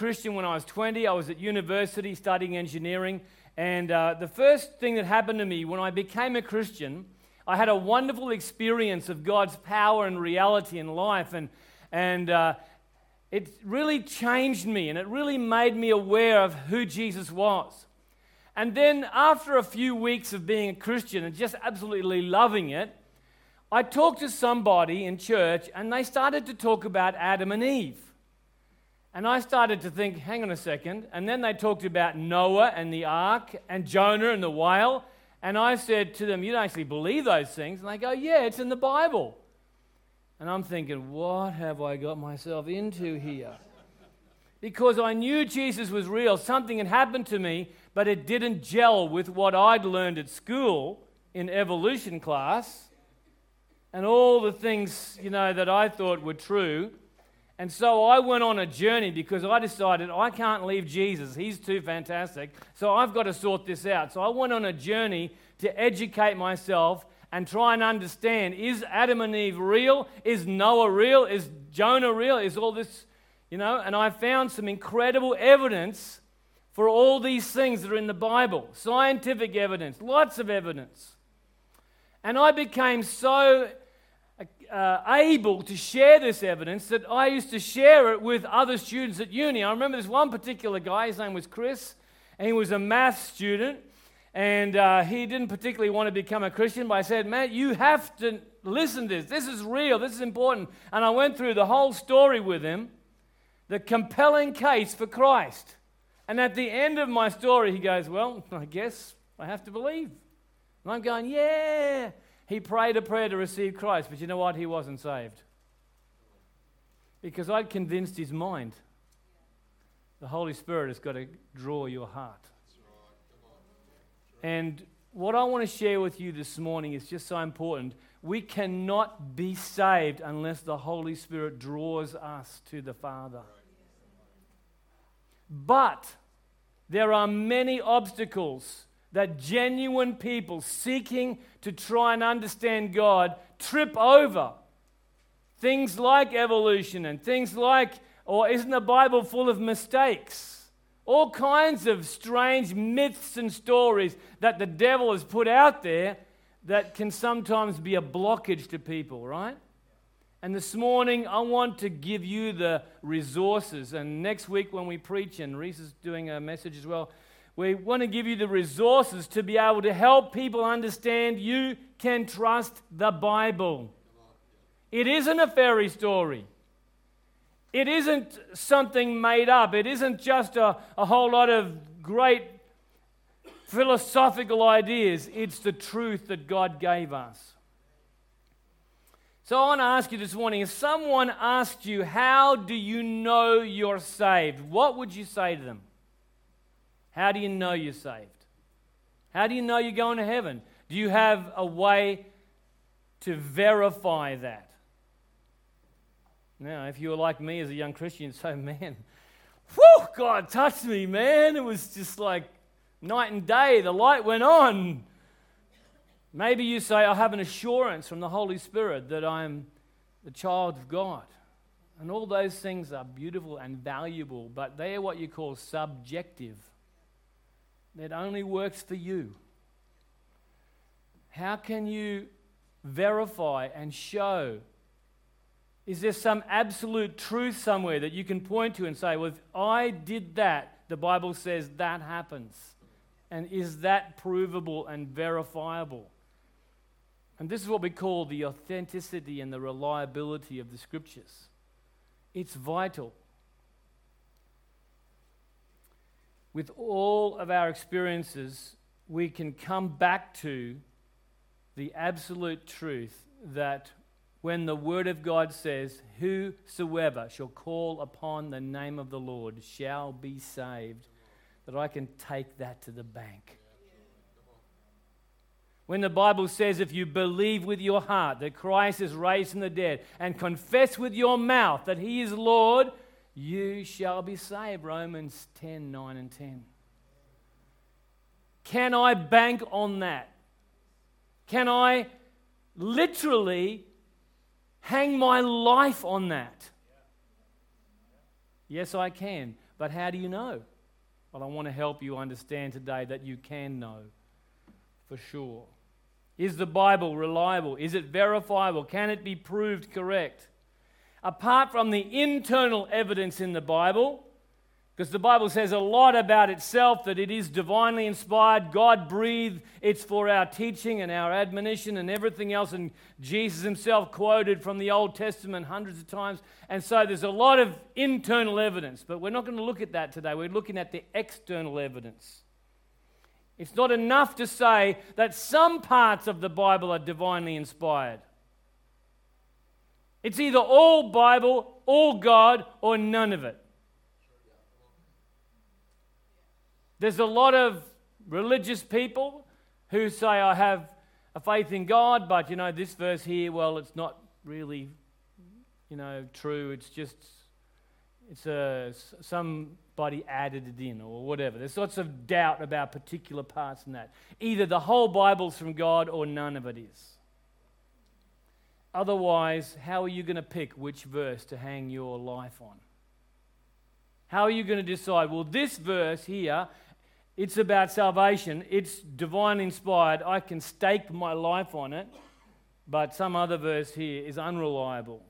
Christian when I was 20. I was at university studying engineering, and the first thing that happened to me when I became a Christian, I had a wonderful experience of God's power and reality in life, and it really changed me, and it really made me aware of who Jesus was. And then after a few weeks of being a Christian and just absolutely loving it, I talked to somebody in church, and they started to talk about Adam and Eve. And I started to think, hang on a second. And then they talked about Noah and the ark and Jonah and the whale. And I said to them, you don't actually believe those things? And they go, yeah, it's in the Bible. And I'm thinking, what have I got myself into here? Because I knew Jesus was real. Something had happened to me, but it didn't gel with what I'd learned at school in evolution class and all the things, that I thought were true. And so I went on a journey because I decided I can't leave Jesus. He's too fantastic. So I've got to sort this out. So I went on a journey to educate myself and try and understand, is Adam and Eve real? Is Noah real? Is Jonah real? Is all this, And I found some incredible evidence for all these things that are in the Bible. Scientific evidence, lots of evidence. And I became so able to share this evidence that I used to share it with other students at uni. I remember this one particular guy, his name was Chris, and he was a math student, and he didn't particularly want to become a Christian, but I said, man, you have to listen to this. This is real. This is important. And I went through the whole story with him, the compelling case for Christ. And at the end of my story, he goes, well, I guess I have to believe. And I'm going, yeah. He prayed a prayer to receive Christ, but you know what? He wasn't saved. Because I'd convinced his mind. The Holy Spirit has got to draw your heart. And what I want to share with you this morning is just so important. We cannot be saved unless the Holy Spirit draws us to the Father. But there are many obstacles that genuine people seeking to try and understand God trip over. Things like evolution and things like, or isn't the Bible full of mistakes? All kinds of strange myths and stories that the devil has put out there that can sometimes be a blockage to people, right? And this morning, I want to give you the resources. And next week when we preach, and Reese is doing a message as well, we want to give you the resources to be able to help people understand you can trust the Bible. It isn't a fairy story. It isn't something made up. It isn't just a whole lot of great philosophical ideas. It's the truth that God gave us. So I want to ask you this morning, if someone asked you, how do you know you're saved? What would you say to them? How do you know you're saved? How do you know you're going to heaven? Do you have a way to verify that? Now, if you were like me as a young Christian, you'd say, man, whew, God touched me, man. It was just like night and day. The light went on. Maybe you say, I have an assurance from the Holy Spirit that I'm the child of God. And all those things are beautiful and valuable, but they are what you call subjective. It only works for you. How can you verify and show? Is there some absolute truth somewhere that you can point to and say, well, if I did that, the Bible says that happens? And is that provable and verifiable? And this is what we call the authenticity and the reliability of the Scriptures. It's vital. With all of our experiences, we can come back to the absolute truth that when the Word of God says, whosoever shall call upon the name of the Lord shall be saved, that I can take that to the bank. When the Bible says, if you believe with your heart that Christ is raised from the dead and confess with your mouth that He is Lord, you shall be saved. Romans 10, 9 and 10. Can I bank on that? Can I literally hang my life on that? Yes, I can. But how do you know? Well, I want to help you understand today that you can know for sure. Is the Bible reliable? Is it verifiable? Can it be proved correct? Apart from the internal evidence in the Bible, because the Bible says a lot about itself, that it is divinely inspired, God breathed, it's for our teaching and our admonition and everything else, and Jesus himself quoted from the Old Testament hundreds of times, and so there's a lot of internal evidence, but we're not going to look at that today. We're looking at the external evidence. It's not enough to say that some parts of the Bible are divinely inspired. It's either all Bible, all God, or none of it. There's a lot of religious people who say, I have a faith in God, but, this verse here, well, it's not really, true. Somebody added it in or whatever. There's lots of doubt about particular parts in that. Either the whole Bible's from God or none of it is. Otherwise, how are you going to pick which verse to hang your life on? How are you going to decide, well, this verse here, it's about salvation, it's divinely inspired, I can stake my life on it, but some other verse here is unreliable.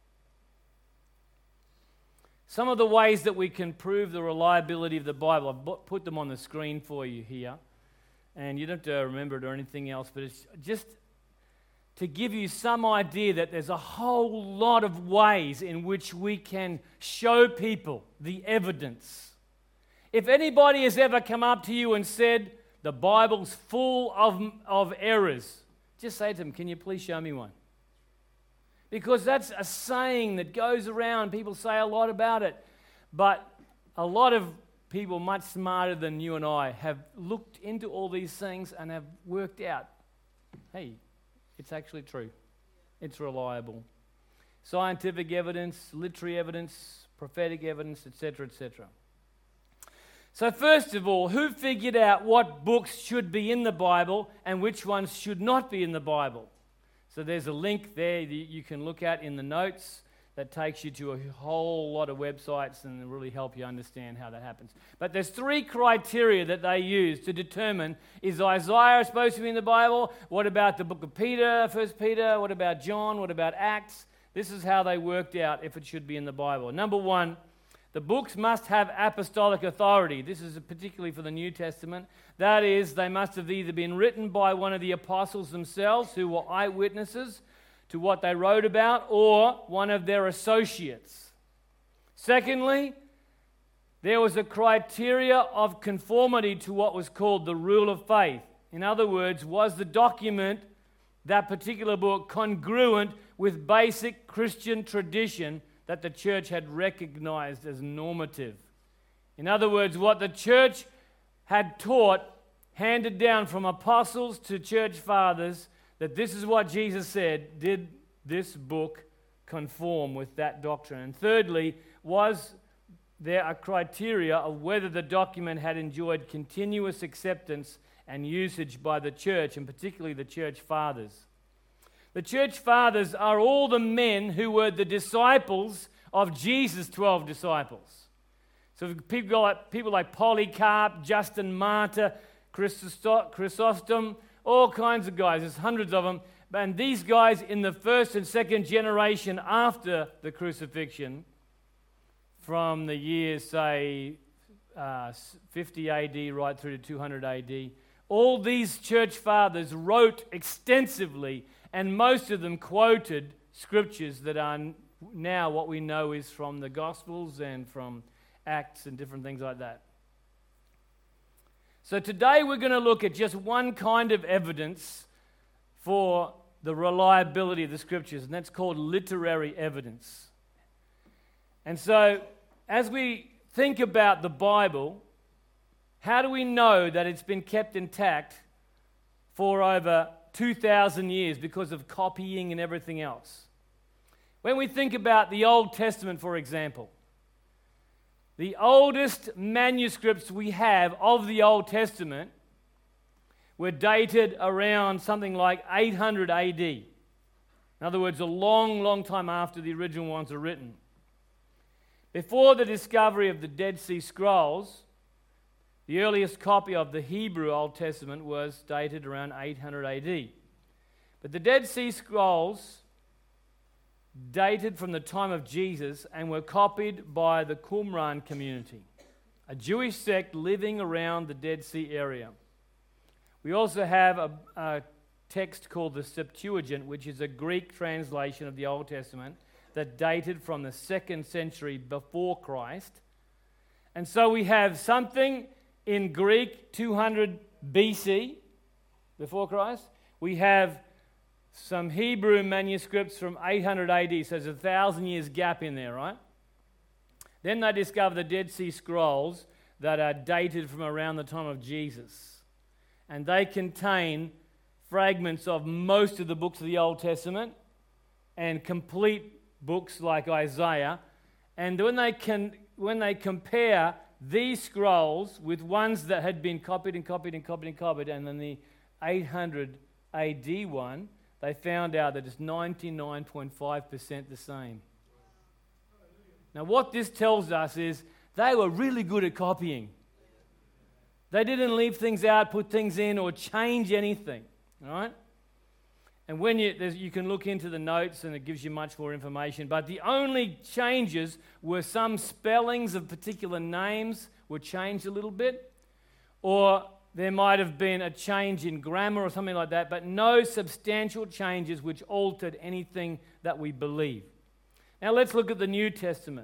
Some of the ways that we can prove the reliability of the Bible, I've put them on the screen for you here, and you don't have to remember it or anything else, but it's just to give you some idea that there's a whole lot of ways in which we can show people the evidence. If anybody has ever come up to you and said, the Bible's full of errors, just say to them, can you please show me one? Because that's a saying that goes around. People say a lot about it. But a lot of people much smarter than you and I have looked into all these things and have worked out, hey, it's actually true. It's reliable. Scientific evidence, literary evidence, prophetic evidence, etc., etc. So first of all, who figured out what books should be in the Bible and which ones should not be in the Bible? So there's a link there that you can look at in the notes that takes you to a whole lot of websites and really help you understand how that happens. But there's 3 criteria that they use to determine, is Isaiah supposed to be in the Bible? What about the book of Peter, 1 Peter? What about John? What about Acts? This is how they worked out if it should be in the Bible. Number 1, the books must have apostolic authority. This is particularly for the New Testament. That is, they must have either been written by one of the apostles themselves who were eyewitnesses to what they wrote about, or one of their associates. Secondly, there was a criteria of conformity to what was called the rule of faith. In other words, was the document, that particular book, congruent with basic Christian tradition that the church had recognized as normative? In other words, what the church had taught, handed down from apostles to church fathers, that this is what Jesus said, did this book conform with that doctrine? And thirdly, was there a criteria of whether the document had enjoyed continuous acceptance and usage by the church, and particularly the church fathers? The church fathers are all the men who were the disciples of Jesus' 12 disciples. So people like Polycarp, Justin Martyr, Chrysostom, all kinds of guys. There's hundreds of them. And these guys in the first and second generation after the crucifixion, from the years, say, 50 AD right through to 200 AD, all these church fathers wrote extensively, and most of them quoted scriptures that are now what we know is from the Gospels and from Acts and different things like that. So today we're going to look at just one kind of evidence for the reliability of the scriptures, and that's called literary evidence. And so as we think about the Bible, how do we know that it's been kept intact for over 2,000 years because of copying and everything else? When we think about the Old Testament, for example, the oldest manuscripts we have of the Old Testament were dated around something like 800 AD. In other words, a long, long time after the original ones are written. Before the discovery of the Dead Sea Scrolls, the earliest copy of the Hebrew Old Testament was dated around 800 AD. But the Dead Sea Scrolls dated from the time of Jesus and were copied by the Qumran community, a Jewish sect living around the Dead Sea area. We also have a text called the Septuagint, which is a Greek translation of the Old Testament that dated from the 2nd century before Christ. And so we have something in Greek 200 BC, before Christ. We have some Hebrew manuscripts from 800 AD, so there's a 1,000 years gap in there, right? Then they discover the Dead Sea Scrolls that are dated from around the time of Jesus. And they contain fragments of most of the books of the Old Testament and complete books like Isaiah. And when they compare these scrolls with ones that had been copied, and then the 800 AD one, they found out that it's 99.5% the same. Now, what this tells us is they were really good at copying. They didn't leave things out, put things in, or change anything. All right? And when you can look into the notes, and it gives you much more information. But the only changes were some spellings of particular names were changed a little bit, or there might have been a change in grammar or something like that, but no substantial changes which altered anything that we believe. Now let's look at the New Testament.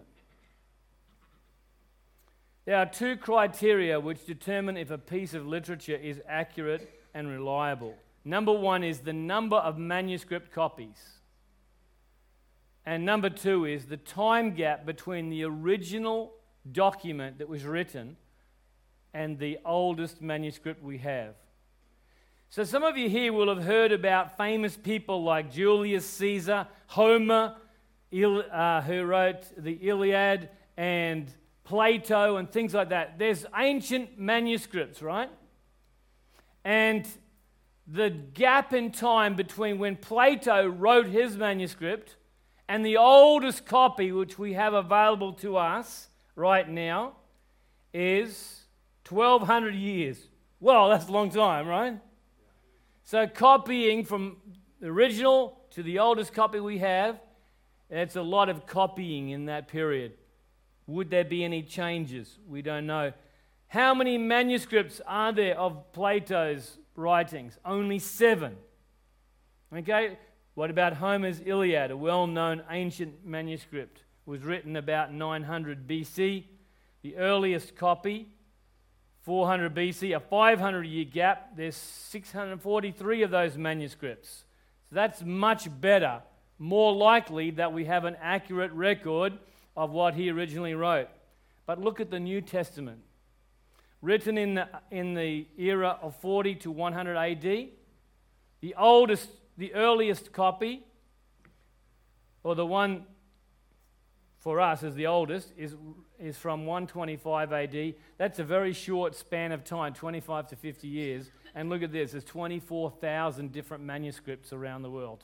There are two criteria which determine if a piece of literature is accurate and reliable. Number one is the number of manuscript copies. And number two is the time gap between the original document that was written and the oldest manuscript we have. So some of you here will have heard about famous people like Julius Caesar, Homer, who wrote the Iliad, and Plato and things like that. There's ancient manuscripts, right? And the gap in time between when Plato wrote his manuscript and the oldest copy which we have available to us right now is 1,200 years. Well, that's a long time, right? So copying from the original to the oldest copy we have, it's a lot of copying in that period. Would there be any changes? We don't know. How many manuscripts are there of Plato's writings? Only 7. Okay, what about Homer's Iliad, a well-known ancient manuscript? It was written about 900 BC. The earliest copy, 400 BC, a 500-year gap. There's 643 of those manuscripts. So that's much better, more likely that we have an accurate record of what he originally wrote. But look at the New Testament. Written in the era of 40 to 100 AD, the earliest copy, or the one for us as the oldest, is from 125 AD. That's a very short span of time, 25 to 50 years. And look at this, there's 24,000 different manuscripts around the world.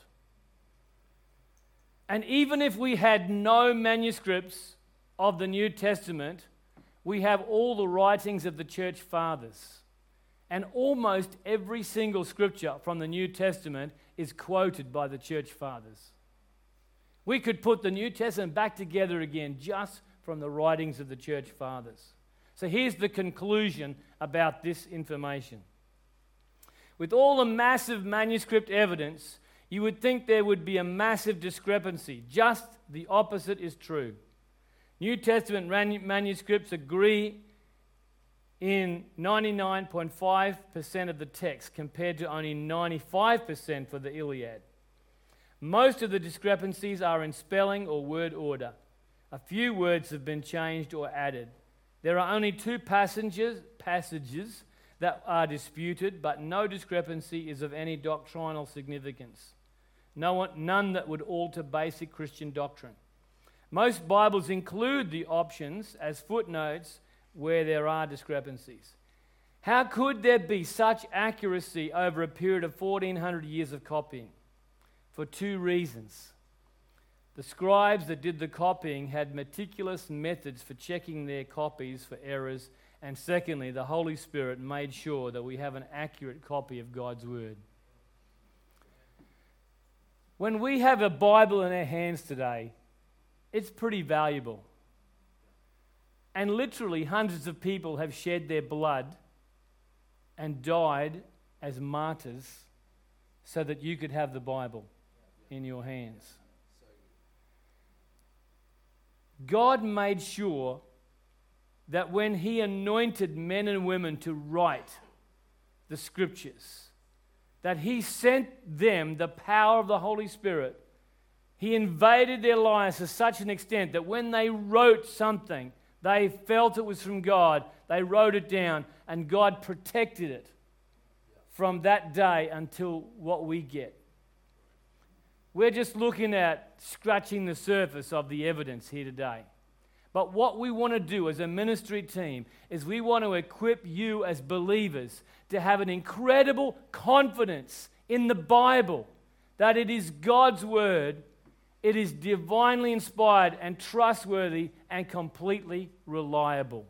And even if we had no manuscripts of the New Testament, we have all the writings of the church fathers. And almost every single scripture from the New Testament is quoted by the church fathers. We could put the New Testament back together again just from the writings of the church fathers. So here's the conclusion about this information. With all the massive manuscript evidence, you would think there would be a massive discrepancy. Just the opposite is true. New Testament manuscripts agree in 99.5% of the text compared to only 95% for the Iliad. Most of the discrepancies are in spelling or word order. A few words have been changed or added. There are only 2 passages that are disputed, but no discrepancy is of any doctrinal significance. None that would alter basic Christian doctrine. Most Bibles include the options as footnotes where there are discrepancies. How could there be such accuracy over a period of 1,400 years of copying? For 2 reasons. The scribes that did the copying had meticulous methods for checking their copies for errors. And secondly, the Holy Spirit made sure that we have an accurate copy of God's Word. When we have a Bible in our hands today, it's pretty valuable. And literally hundreds of people have shed their blood and died as martyrs so that you could have the Bible in your hands. God made sure that when He anointed men and women to write the Scriptures, that He sent them the power of the Holy Spirit. He invaded their lives to such an extent that when they wrote something, they felt it was from God. They wrote it down, and God protected it from that day until what we get. We're just looking at scratching the surface of the evidence here today. But what we want to do as a ministry team is we want to equip you as believers to have an incredible confidence in the Bible, that it is God's Word, it is divinely inspired and trustworthy and completely reliable.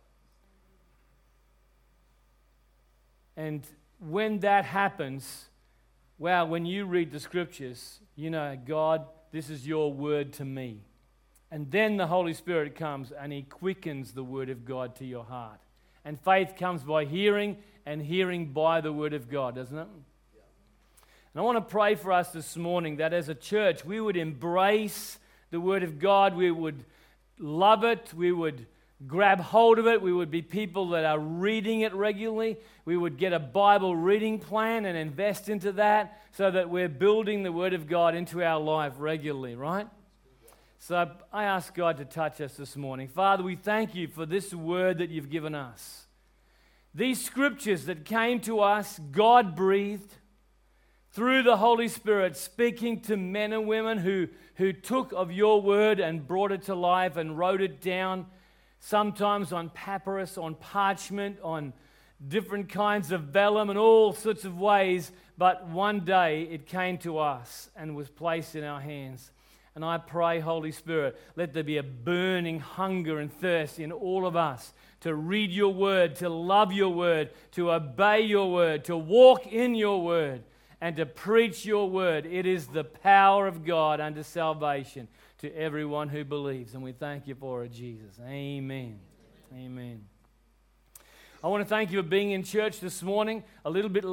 And when that happens, wow, when you read the Scriptures, you know, God, this is your word to me. And then the Holy Spirit comes and He quickens the Word of God to your heart. And faith comes by hearing, and hearing by the Word of God, doesn't it? Yeah. And I want to pray for us this morning that as a church we would embrace the Word of God, we would love it, we would grab hold of it, we would be people that are reading it regularly, we would get a Bible reading plan and invest into that so that we're building the Word of God into our life regularly, right? So I ask God to touch us this morning. Father, we thank You for this Word that You've given us. These Scriptures that came to us, God breathed, through the Holy Spirit, speaking to men and women who took of Your Word and brought it to life and wrote it down, sometimes on papyrus, on parchment, on different kinds of vellum and all sorts of ways, but one day it came to us and was placed in our hands. And I pray, Holy Spirit, let there be a burning hunger and thirst in all of us to read Your Word, to love Your Word, to obey Your Word, to walk in Your Word, and to preach Your Word. It is the power of God unto salvation to everyone who believes. And we thank You for it, Jesus. Amen. Amen. I want to thank you for being in church this morning a little bit